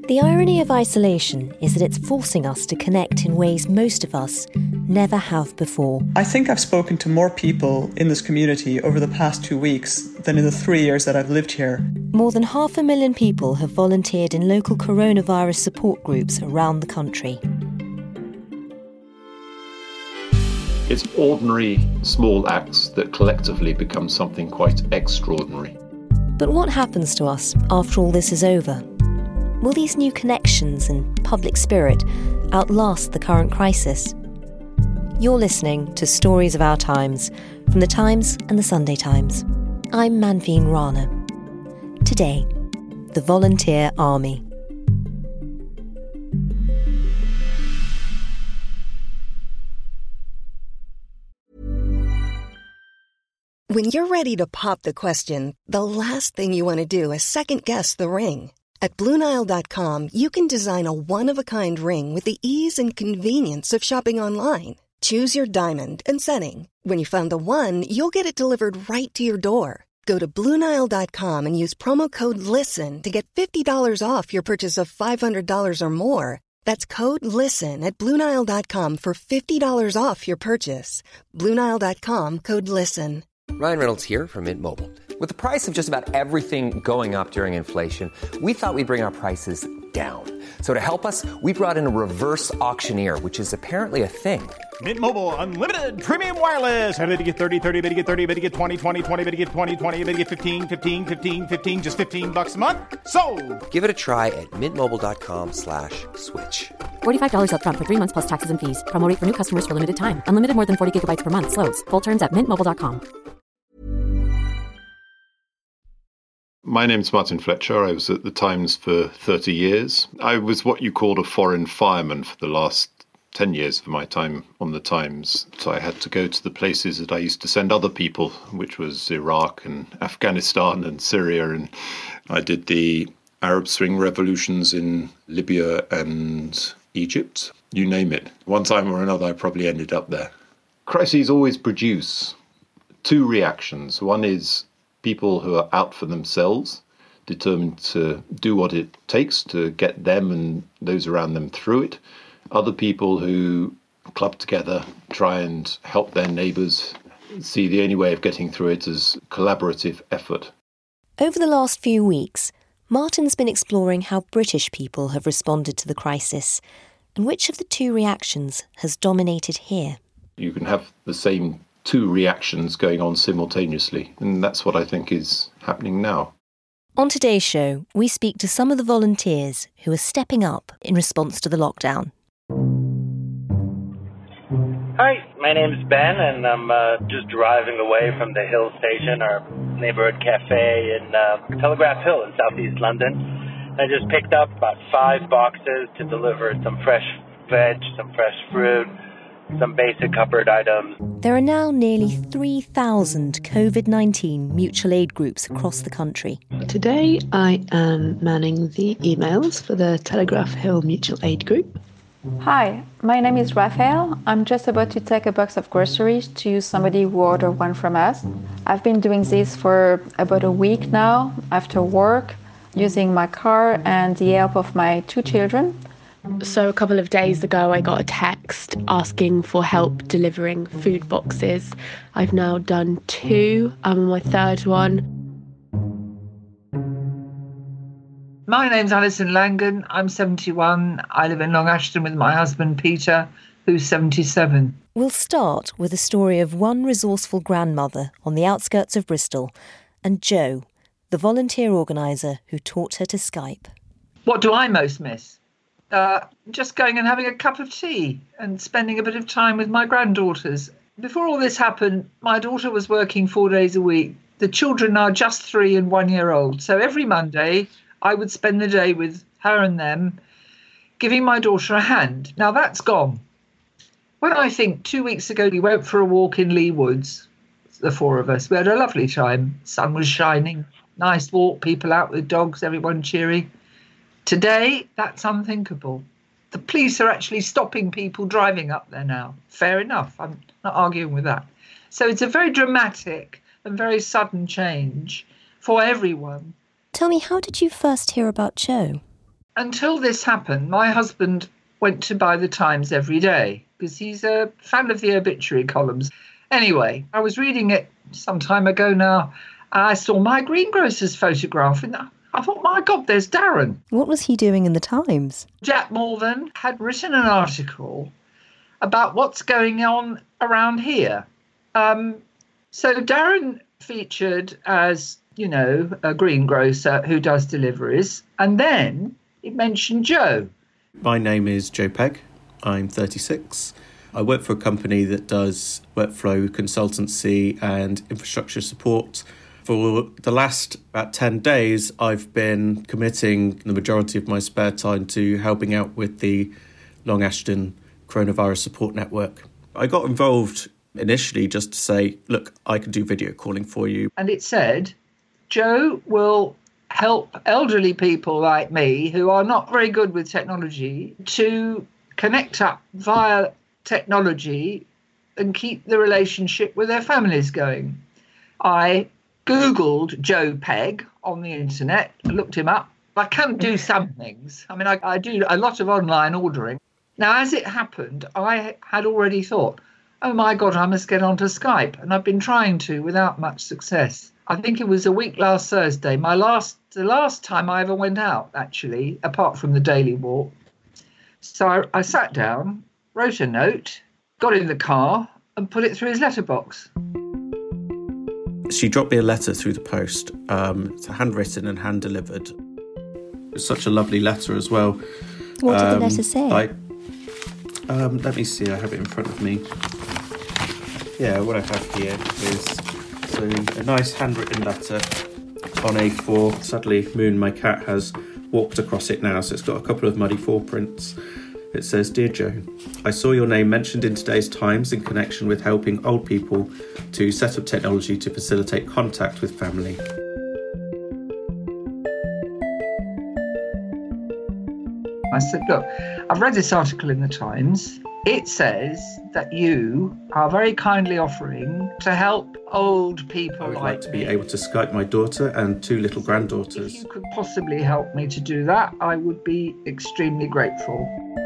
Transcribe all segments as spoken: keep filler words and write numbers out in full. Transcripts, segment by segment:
The irony of isolation is that it's forcing us to connect in ways most of us never have before. I think I've spoken to more people in this community over the past two weeks than in the three years that I've lived here. More than half a million people have volunteered in local coronavirus support groups around the country. It's ordinary, small acts that collectively become something quite extraordinary. But what happens to us after all this is over? Will these new connections and public spirit outlast the current crisis? You're listening to Stories of Our Times from The Times and The Sunday Times. I'm Manveen Rana. Today, the Volunteer Army. When you're ready to pop the question, the last thing you want to do is second-guess the ring. At Blue Nile dot com, you can design a one-of-a-kind ring with the ease and convenience of shopping online. Choose your diamond and setting. When you find the one, you'll get it delivered right to your door. Go to Blue Nile dot com and use promo code LISTEN to get fifty dollars off your purchase of five hundred dollars or more. That's code LISTEN at Blue Nile dot com for fifty dollars off your purchase. Blue Nile dot com, code LISTEN. Ryan Reynolds here from Mint Mobile. With the price of just about everything going up during inflation, we thought we'd bring our prices down. So to help us, we brought in a reverse auctioneer, which is apparently a thing. Mint Mobile Unlimited Premium Wireless. How to get thirty, thirty, how to get thirty, how to get twenty, twenty, twenty, how to get twenty, twenty, how to get fifteen, fifteen, fifteen, fifteen, just fifteen bucks a month? Sold! Give it a try at mintmobile.com slash switch. forty-five dollars up front for three months plus taxes and fees. Promo rate for new customers for limited time. Unlimited more than forty gigabytes per month. Slows full terms at mint mobile dot com. My name's Martin Fletcher. I was at the Times for thirty years. I was what you called a foreign fireman for the last ten years of my time on the Times. So I had to go to the places that I used to send other people, which was Iraq and Afghanistan and Syria. And I did the Arab Spring revolutions in Libya and Egypt. You name it. One time or another, I probably ended up there. Crises always produce two reactions. One is people who are out for themselves, determined to do what it takes to get them and those around them through it. Other people who club together, try and help their neighbours, see the only way of getting through it as collaborative effort. Over the last few weeks, Martin's been exploring how British people have responded to the crisis and which of the two reactions has dominated here. You can have the same two reactions going on simultaneously, and that's what I think is happening now. On today's show, we speak to some of the volunteers who are stepping up in response to the lockdown. Hi, my name's Ben, and I'm uh, just driving away from the Hill Station, our neighborhood cafe in uh, Telegraph Hill in southeast London. I just picked up about five boxes to deliver some fresh veg, some fresh fruit, some basic cupboard items. There are now nearly three thousand COVID nineteen mutual aid groups across the country. Today I am manning the emails for the Telegraph Hill Mutual Aid Group. Hi, my name is Raphael. I'm just about to take a box of groceries to somebody who ordered one from us. I've been doing this for about a week now, after work, using my car and the help of my two children. So a couple of days ago I got a text asking for help delivering food boxes. I've now done two. I'm on my third one. My name's Alison Langan. I'm seventy-one. I live in Long Ashton with my husband Peter, who's seventy-seven. We'll start with the story of one resourceful grandmother on the outskirts of Bristol and Jo, the volunteer organiser who taught her to Skype. What do I most miss? Uh, just going and having a cup of tea and spending a bit of time with my granddaughters. Before all this happened, my daughter was working four days a week. The children are just three and one year old. So every Monday, I would spend the day with her and them, giving my daughter a hand. Now that's gone. When I think two weeks ago we went for a walk in Lee Woods, the four of us, we had a lovely time. Sun was shining, nice walk, people out with dogs, everyone cheery. Today, that's unthinkable. The police are actually stopping people driving up there now. Fair enough, I'm not arguing with that. So it's a very dramatic and very sudden change for everyone. Tell me, how did you first hear about Jo? until this happened, my husband went to buy the Times every day because he's a fan of the obituary columns. Anyway, I was reading it some time ago now. I saw my greengrocer's photograph and I thought, my God, there's Darren. What was he doing in the Times? Jack Morvan had written an article about what's going on around here. Um, so Darren featured as, you know, a greengrocer who does deliveries. And then it mentioned Joe. My name is Joe Pegg. I'm thirty-six. I work for a company that does workflow consultancy and infrastructure support. For the last about ten days, I've been committing the majority of my spare time to helping out with the Long Ashton Coronavirus Support Network. I got involved initially just to say, look, I can do video calling for you. And it said, Joe will help elderly people like me who are not very good with technology to connect up via technology and keep the relationship with their families going. I Googled Joe Pegg on the internet, looked him up. I can do some things. I mean, I, I do a lot of online ordering. Now, as it happened, I had already thought, oh my God, I must get onto Skype. And I've been trying to without much success. I think it was a week last Thursday, my last, the last time I ever went out, actually, apart from the daily walk. So I, I sat down, wrote a note, got in the car and put it through his letterbox. She dropped me a letter through the post. Um, it's handwritten and hand-delivered. It's such a lovely letter as well. What did um, the letter say? I, um, let me see, I have it in front of me. Yeah, what I have here is so a nice handwritten letter on A four. Sadly, Moon, my cat, has walked across it now, so it's got a couple of muddy footprints. It says, Dear Joe, I saw your name mentioned in today's Times in connection with helping old people to set up technology to facilitate contact with family. I said, look, I've read this article in the Times. It says that you are very kindly offering to help old people I would like, like to be me. able to Skype my daughter and two little granddaughters. If you could possibly help me to do that, I would be extremely grateful.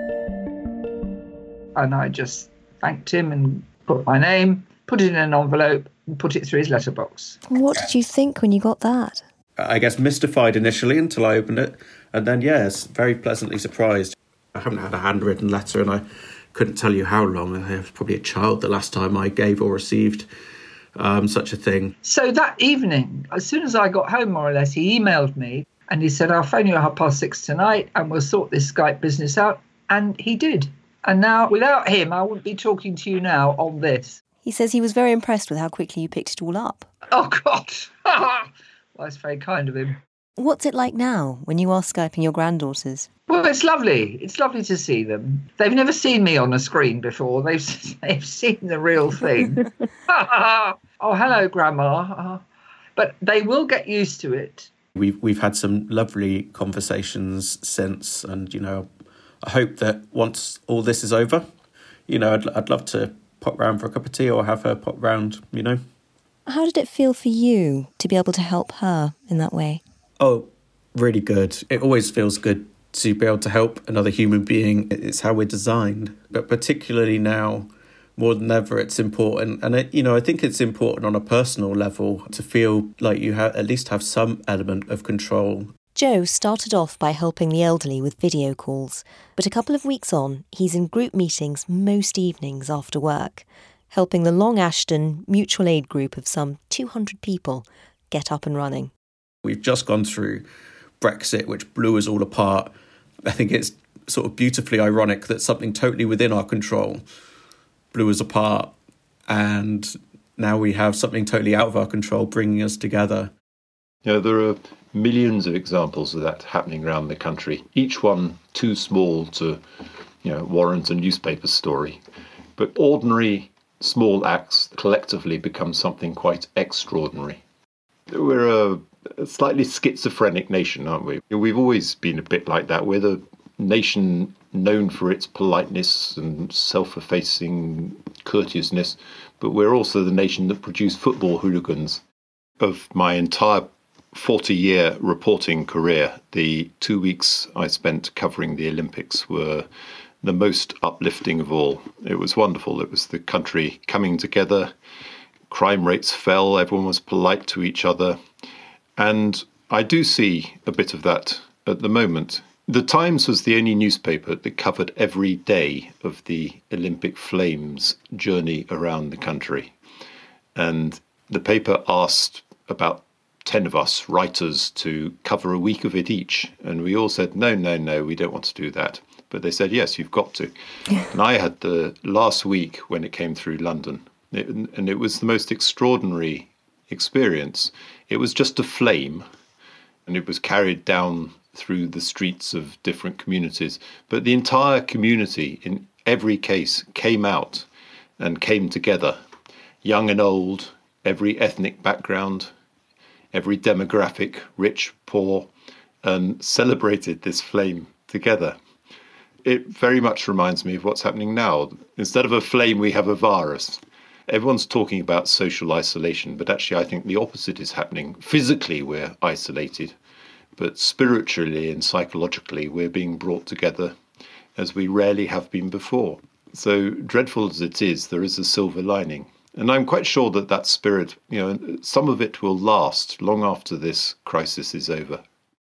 And I just thanked him and put my name, put it in an envelope and put it through his letterbox. What did you think when you got that? I guess mystified initially until I opened it. And then, yes, very pleasantly surprised. I haven't had a handwritten letter and I couldn't tell you how long. I was probably a child the last time I gave or received um, such a thing. So that evening, as soon as I got home, more or less, he emailed me and he said, I'll phone you at half past six tonight and we'll sort this Skype business out. And he did. And now, without him, I wouldn't be talking to you now on this. He says he was very impressed with how quickly you picked it all up. Oh, God. Well, that's very kind of him. What's it like now when you are Skyping your granddaughters? Well, it's lovely. It's lovely to see them. They've never seen me on a screen before. They've, they've seen the real thing. Oh, hello, Grandma. But they will get used to it. We've, we've had some lovely conversations since, and, you know, I hope that once all this is over, you know, I'd, I'd love to pop round for a cup of tea or have her pop round, you know. How did it feel for you to be able to help her in that way? Oh, really good. It always feels good to be able to help another human being. It's how we're designed. But particularly now, more than ever, it's important. And, it, you know, I think it's important on a personal level to feel like you ha- at least have some element of control. Joe started off by helping the elderly with video calls, but a couple of weeks on, he's in group meetings most evenings after work, helping the Long Ashton mutual aid group of some two hundred people get up and running. We've just gone through Brexit, which blew us all apart. I think it's sort of beautifully ironic that something totally within our control blew us apart, and now we have something totally out of our control bringing us together. Yeah, there are millions of examples of that happening around the country, each one too small to, you know, warrant a newspaper story. But ordinary small acts collectively become something quite extraordinary. We're a, a slightly schizophrenic nation, aren't we? We've always been a bit like that. We're the nation known for its politeness and self-effacing courteousness, but we're also the nation that produced football hooligans. Of my entire forty-year reporting career, the two weeks I spent covering the Olympics were the most uplifting of all. It was wonderful. It was the country coming together. Crime rates fell. Everyone was polite to each other. And I do see a bit of that at the moment. The Times was the only newspaper that covered every day of the Olympic Flames journey around the country. And the paper asked about ten of us writers to cover a week of it each. And we all said, no, no, no, we don't want to do that. But they said, yes, you've got to. And I had the last week when it came through London. It, and it was the most extraordinary experience. It was just a flame, and it was carried down through the streets of different communities. But the entire community, in every case, came out and came together, young and old, every ethnic background, every demographic, rich, poor, and celebrated this flame together. It very much reminds me of what's happening now. Instead of a flame, we have a virus. Everyone's talking about social isolation, but actually I think the opposite is happening. Physically, we're isolated, but spiritually and psychologically, we're being brought together as we rarely have been before. So dreadful as it is, there is a silver lining. And I'm quite sure that that spirit, you know, some of it will last long after this crisis is over.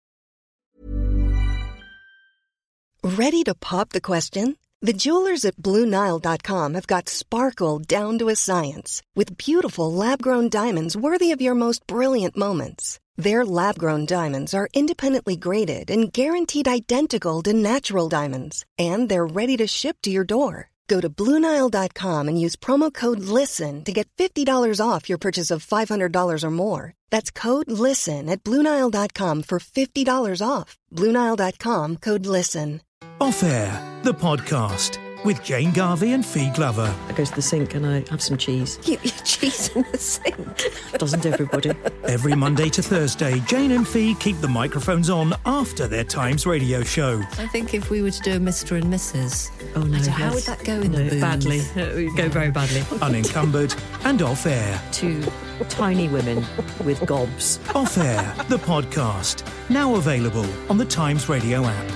Ready to pop the question? The jewelers at Blue Nile dot com have got sparkle down to a science with beautiful lab-grown diamonds worthy of your most brilliant moments. Their lab-grown diamonds are independently graded and guaranteed identical to natural diamonds, and they're ready to ship to your door. Go to Blue Nile dot com and use promo code LISTEN to get fifty dollars off your purchase of five hundred dollars or more. That's code LISTEN at Blue Nile dot com for fifty dollars off. Blue Nile dot com, code LISTEN. Off Air, the podcast with Jane Garvey and Fee Glover. I go to the sink and I have some cheese. You eat cheese in the sink? Doesn't everybody? Every Monday to Thursday, Jane and Fee keep the microphones on after their Times radio show. I think if we were to do a Mister and Missus Oh no, so how would that go in no, the booth? Badly. It would go very badly. Unencumbered and Off Air. Two tiny women with gobs. Off Air, the podcast. Now available on the Times Radio app.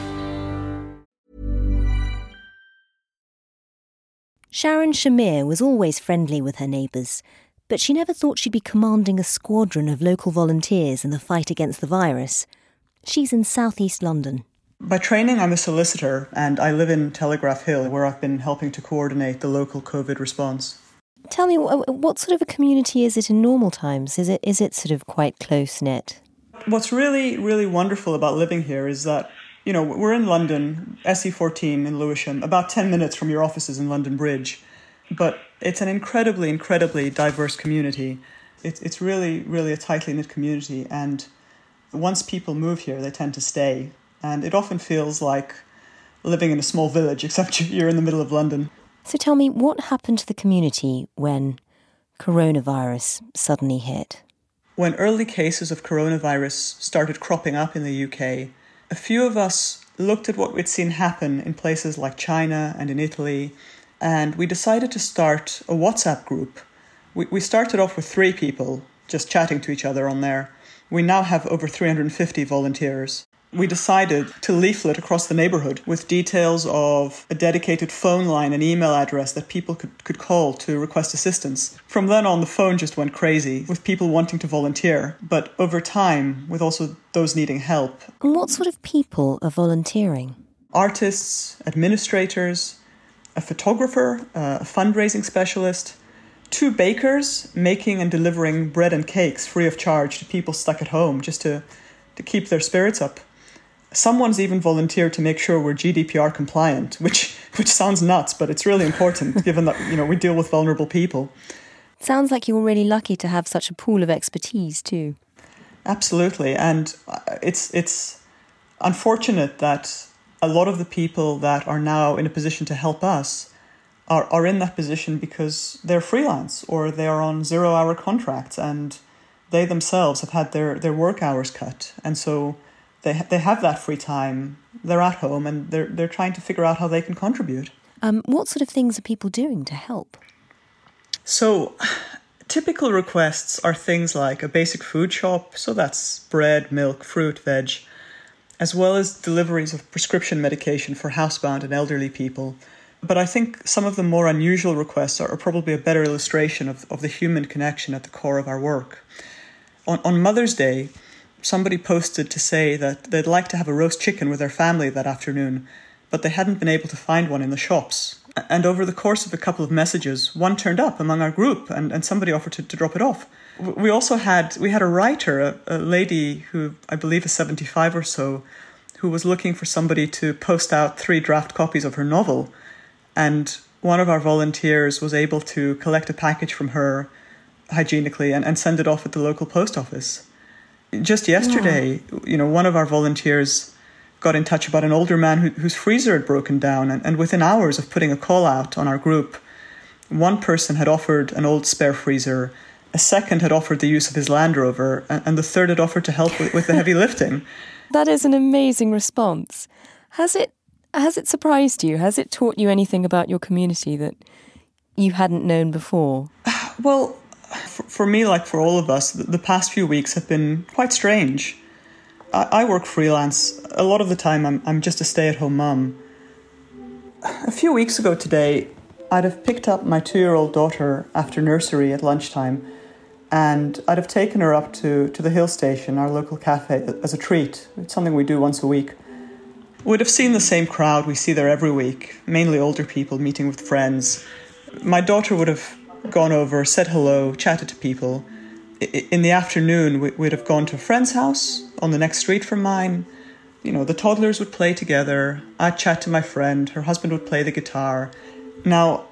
Sharon Shamir was always friendly with her neighbours, but she never thought she'd be commanding a squadron of local volunteers in the fight against the virus. She's in southeast London. By training, I'm a solicitor, and I live in Telegraph Hill, where I've been helping to coordinate the local COVID response. Tell me, what sort of a community is it in normal times? Is it is it sort of quite close-knit? What's really, really wonderful about living here is that, you know, we're in London, S E fourteen in Lewisham, about ten minutes from your offices in London Bridge. But it's an incredibly, incredibly diverse community. It's it's really, really a tightly knit community. And once people move here, they tend to stay. And it often feels like living in a small village, except you're in the middle of London. So tell me, what happened to the community when coronavirus suddenly hit? When early cases of coronavirus started cropping up in the U K, a few of us looked at what we'd seen happen in places like China and in Italy, and we decided to start a WhatsApp group. We, we started off with three people, just chatting to each other on there. We now have over three hundred fifty volunteers. We decided to leaflet across the neighbourhood with details of a dedicated phone line and email address that people could, could call to request assistance. From then on, the phone just went crazy with people wanting to volunteer. But over time, with also those needing help. And what sort of people are volunteering? Artists, administrators, a photographer, a fundraising specialist, two bakers making and delivering bread and cakes free of charge to people stuck at home just to, to keep their spirits up. Someone's even volunteered to make sure we're G D P R compliant, which which sounds nuts, but it's really important given that, you know, we deal with vulnerable people. Sounds like you were really lucky to have such a pool of expertise too. Absolutely, and it's it's unfortunate that a lot of the people that are now in a position to help us are, are in that position because they're freelance or they are on zero-hour contracts and they themselves have had their, their work hours cut. And so they they have that free time, they're at home and they're, they're trying to figure out how they can contribute. Um, what sort of things are people doing to help? So Typical requests are things like a basic food shop, so that's bread, milk, fruit, veg, as well as deliveries of prescription medication for housebound and elderly people. But I think some of the more unusual requests are probably a better illustration of, of the human connection at the core of our work. On, on Mother's Day, somebody posted to say that they'd like to have a roast chicken with their family that afternoon, but they hadn't been able to find one in the shops. And over the course of a couple of messages, one turned up among our group, and, and somebody offered to, to drop it off. We also had we had a writer, a, a lady who I believe is seventy-five or so, who was looking for somebody to post out three draft copies of her novel. And one of our volunteers was able to collect a package from her hygienically and, and send it off at the local post office. Just yesterday, yeah. you know, one of our volunteers got in touch about an older man who, whose freezer had broken down. And, and within hours of putting a call out on our group, one person had offered an old spare freezer, a second had offered the use of his Land Rover, and, and the third had offered to help with, with the heavy lifting. That is an amazing response. Has it has it surprised you? Has it taught you anything about your community that you hadn't known before? Well, for, for me, like for all of us, the, the past few weeks have been quite strange. I, I work freelance. A lot of the time I'm, I'm just a stay-at-home mum. A few weeks ago today, I'd have picked up my two-year-old daughter after nursery at lunchtime, and I'd have taken her up to, to the Hill Station, our local cafe, as a treat. It's something we do once a week. We'd have seen the same crowd we see there every week, mainly older people meeting with friends. My daughter would have gone over, said hello, chatted to people. In the afternoon, we'd have gone to a friend's house on the next street from mine. You know, the toddlers would play together. I'd chat to my friend. Her husband would play the guitar. Now,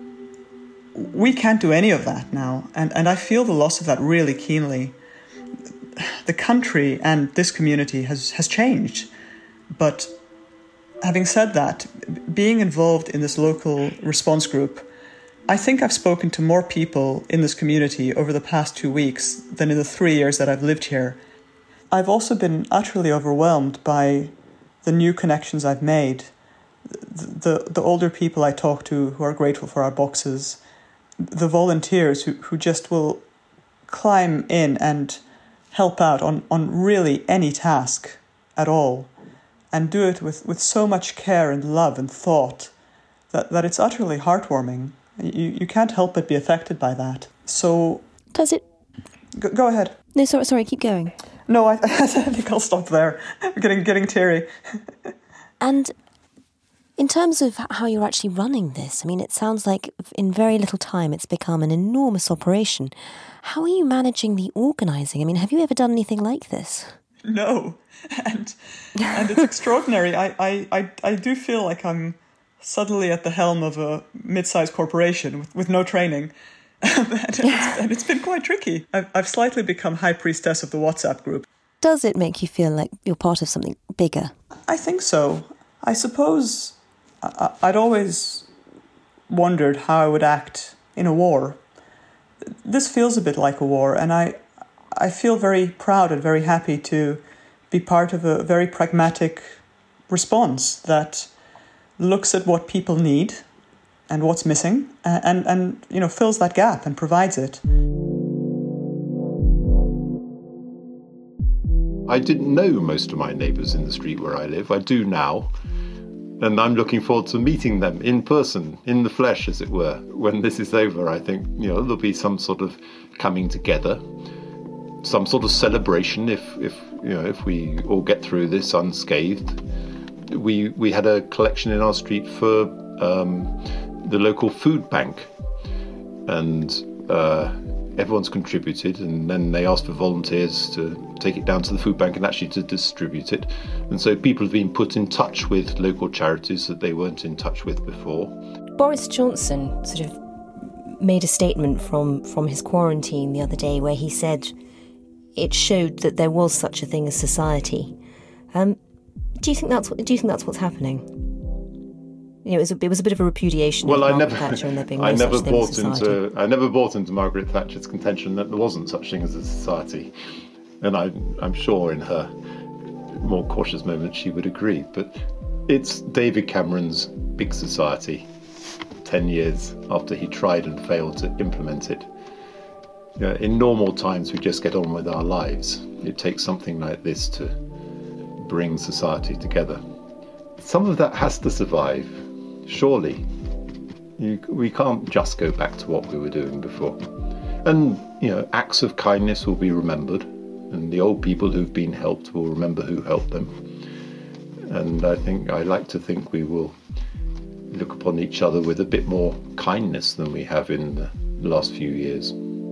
we can't do any of that now, and, and I feel the loss of that really keenly. The country and this community has, has changed, but having said that, being involved in this local response group, I think I've spoken to more people in this community over the past two weeks than in the three years that I've lived here. I've also been utterly overwhelmed by the new connections I've made, the, the, the older people I talk to who are grateful for our boxes, the volunteers who, who just will climb in and help out on, on really any task at all, and do it with, with so much care and love and thought that, that it's utterly heartwarming. You you can't help but be affected by that. So... Does it... Go, go ahead. No, sorry, sorry, keep going. No, I, I think I'll stop there. I'm getting, getting teary. And in terms of how you're actually running this, I mean, it sounds like in very little time it's become an enormous operation. How are you managing the organising? I mean, have you ever done anything like this? No. And and it's extraordinary. I, I, I, I do feel like I'm suddenly at the helm of a mid-sized corporation with, with no training. and, it's, and it's been quite tricky. I've, I've slightly become high priestess of the WhatsApp group. Does it make you feel like you're part of something bigger? I think so. I suppose I, I'd always wondered how I would act in a war. This feels a bit like a war, and I, I feel very proud and very happy to be part of a very pragmatic response that looks at what people need and what's missing and, and, and you know, fills that gap and provides it. I didn't know most of my neighbours in the street where I live. I do now. And I'm looking forward to meeting them in person, in the flesh, as it were. When this is over, I think, you know, there'll be some sort of coming together, some sort of celebration if, if you know, if we all get through this unscathed. We we had a collection in our street for um, the local food bank, and uh, everyone's contributed, and then they asked for volunteers to take it down to the food bank and actually to distribute it. And so people have been put in touch with local charities that they weren't in touch with before. Boris Johnson sort of made a statement from, from his quarantine the other day where he said it showed that there was such a thing as society. Um, do you think that's what, do you think that's what's happening? You know, it was a, it was a bit of a repudiation well, of I Margaret never, Thatcher and there being no I never such thing bought as society. into I never bought into Margaret Thatcher's contention that there wasn't such thing as a society, and I, I'm sure in her more cautious moments she would agree. But it's David Cameron's big society. Ten years after he tried and failed to implement it, You know, in normal times, we just get on with our lives. It takes something like this to bring society together. Some of that has to survive, surely. You, we can't just go back to what we were doing before. And, you know, acts of kindness will be remembered, and the old people who've been helped will remember who helped them. And I think, I like to think we will look upon each other with a bit more kindness than we have in the last few years.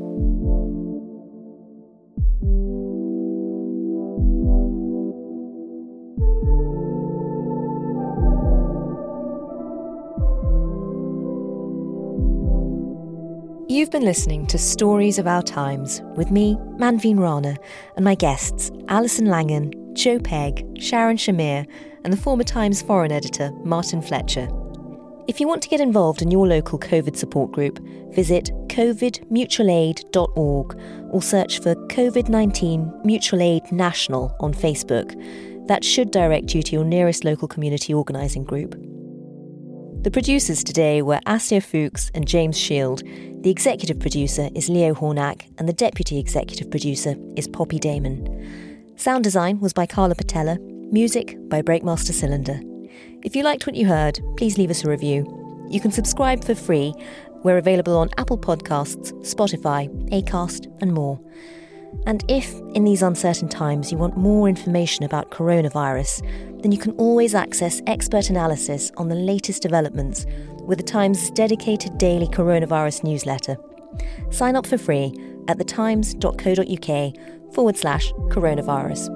You've been listening to Stories of Our Times with me, Manveen Rana, and my guests Alison Langan, Joe Pegg, Sharon Shamir, and the former Times foreign editor Martin Fletcher. If you want to get involved in your local COVID support group, visit covid mutual aid dot org or search for COVID nineteen Mutual Aid National on Facebook. That should direct you to your nearest local community organising group. The producers today were Asya Fuchs and James Shield. The executive producer is Leo Hornack, and the deputy executive producer is Poppy Damon. Sound design was by Carla Patella, music by Breakmaster Cylinder. If you liked what you heard, please leave us a review. You can subscribe for free. We're available on Apple Podcasts, Spotify, Acast, and more. And if, in these uncertain times, you want more information about coronavirus, then you can always access expert analysis on the latest developments with the Times' dedicated daily coronavirus newsletter. Sign up for free at thetimes.co.uk forward slash coronavirus.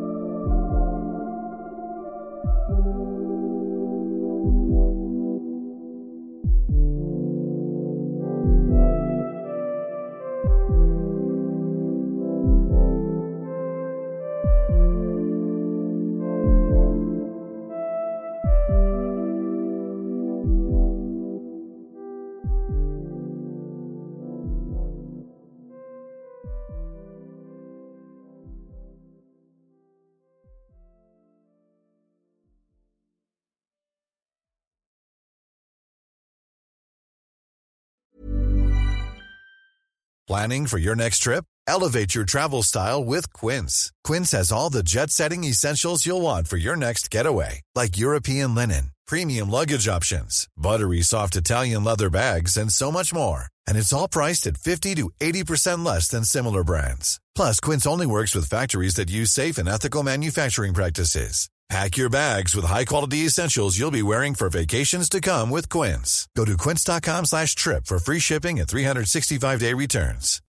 Planning for your next trip? Elevate your travel style with Quince. Quince has all the jet-setting essentials you'll want for your next getaway, like European linen, premium luggage options, buttery soft Italian leather bags, and so much more. And it's all priced at fifty to eighty percent less than similar brands. Plus, Quince only works with factories that use safe and ethical manufacturing practices. Pack your bags with high-quality essentials you'll be wearing for vacations to come with Quince. Go to quince.com slash trip for free shipping and three sixty-five day returns.